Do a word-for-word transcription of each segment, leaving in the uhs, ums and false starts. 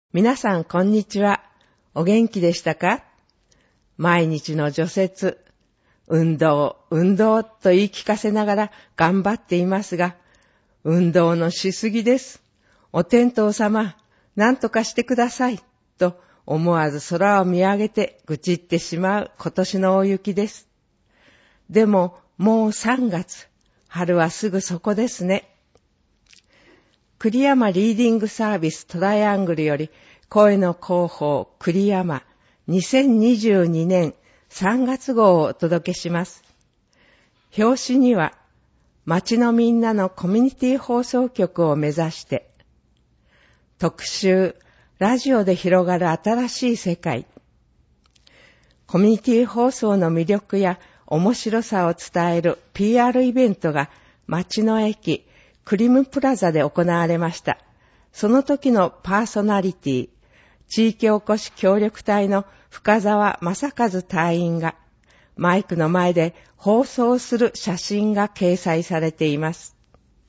皆さんこんにちは。お元気でしたか？毎日の除雪、運動、運動と言い聞かせながら頑張っていますが、運動のしすぎです。お天道様、何とかしてください。と思わず空を見上げて愚痴ってしまう今年の大雪です。でももうさんがつ、春はすぐそこですね。栗山リーディングサービストライアングルより声の広報栗山にせんにじゅうにねんさんがつ号をお届けします。表紙には町のみんなのコミュニティ放送局を目指して特集ラジオで広がる新しい世界、コミュニティ放送の魅力や面白さを伝える ピーアール イベントが町の駅クリムプラザで行われました。その時のパーソナリティ、地域おこし協力隊の深澤正和隊員がマイクの前で放送する写真が掲載されています。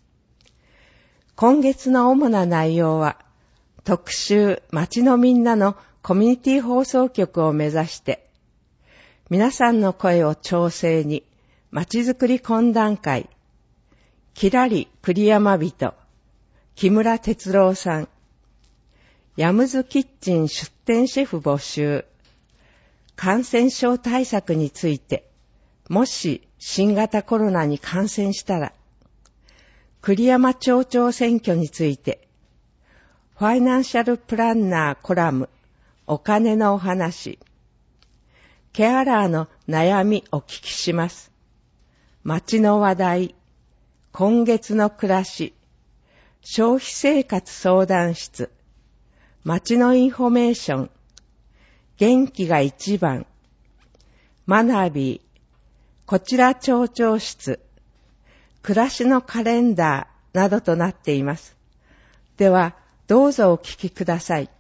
今月の主な内容は、特集町のみんなのコミュニティ放送局を目指して、皆さんの声を調整に、まちづくり懇談会、きらり栗山人、木村哲郎さん、ヤムズキッチン出店シェフ募集、感染症対策について、もし新型コロナに感染したら、栗山町長選挙について、ファイナンシャルプランナーコラム、お金のお話、ケアラーの悩みお聞きします。町の話題、今月の暮らし、消費生活相談室、町のインフォメーション、元気が一番、学び、こちら町長室、暮らしのカレンダーなどとなっています。では、どうぞお聞きください。